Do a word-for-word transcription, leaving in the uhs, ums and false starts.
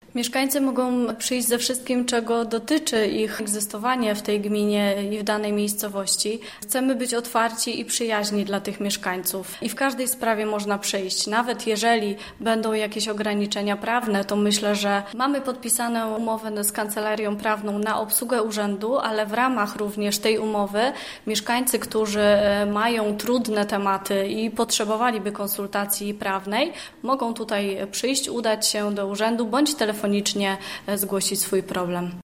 Mieszkańcy mogą przyjść ze wszystkim, czego dotyczy ich egzystowanie w tej gminie i w danej miejscowości. Chcemy być otwarci i przyjaźni dla tych mieszkańców. I w każdej sprawie można przyjść. Nawet jeżeli będą jakieś ograniczenia prawne, to myślę, że mamy podpisane umowę z kancelarią prawną na obsługę urzędu, ale w ramach również tej umowy mieszkańcy, którzy mają trudne tematy i potrzebowaliby konsultacji prawnej, mogą tutaj przyjść, udać się do urzędu bądź telefonicznie zgłosić swój problem.